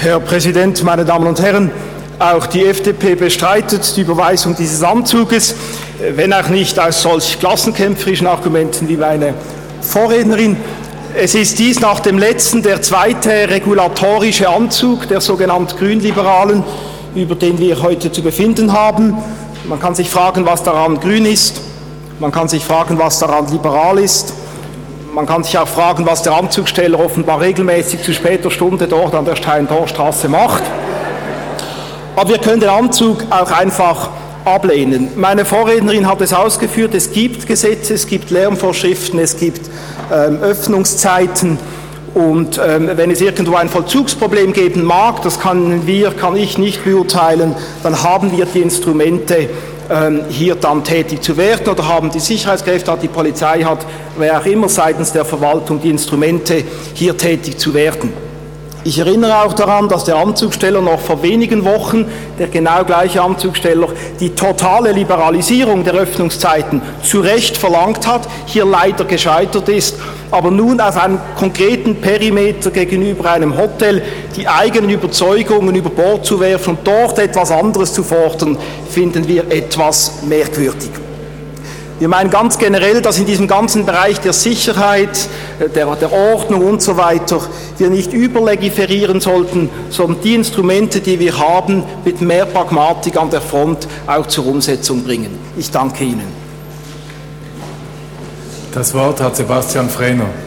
Herr Präsident, meine Damen und Herren! Auch die FDP bestreitet die Überweisung dieses Anzuges, wenn auch nicht aus solch klassenkämpferischen Argumenten wie meine Vorrednerin. Es ist dies nach dem letzten der zweite regulatorische Anzug der sogenannten Grünliberalen, über den wir heute zu befinden haben. Man kann sich fragen, was daran grün ist. Man kann sich fragen, was daran liberal ist. Man kann sich auch fragen, was der Anzugsteller offenbar regelmäßig zu später Stunde dort an der Stein-Tor-Straße macht. Aber wir können den Anzug auch einfach ablehnen. Meine Vorrednerin hat es ausgeführt, es gibt Gesetze, es gibt Lärmvorschriften, es gibt Öffnungszeiten und wenn es irgendwo ein Vollzugsproblem geben mag, das kann ich nicht beurteilen, dann haben wir die Instrumente, hier dann tätig zu werden, oder haben die Sicherheitskräfte, hat die Polizei, hat wer auch immer seitens der Verwaltung die Instrumente, hier tätig zu werden. Ich erinnere auch daran, dass der Anzugsteller noch vor wenigen Wochen, der genau gleiche Anzugsteller, die totale Liberalisierung der Öffnungszeiten zu Recht verlangt hat, hier leider gescheitert ist, aber nun auf einem konkreten Perimeter gegenüber einem Hotel die eigenen Überzeugungen über Bord zu werfen und dort etwas anderes zu fordern, finden wir etwas merkwürdig. Wir meinen ganz generell, dass in diesem ganzen Bereich der Sicherheit, der Ordnung und so weiter, wir nicht überlegiferieren sollten, sondern die Instrumente, die wir haben, mit mehr Pragmatik an der Front auch zur Umsetzung bringen. Ich danke Ihnen. Das Wort hat Sebastian Frehner.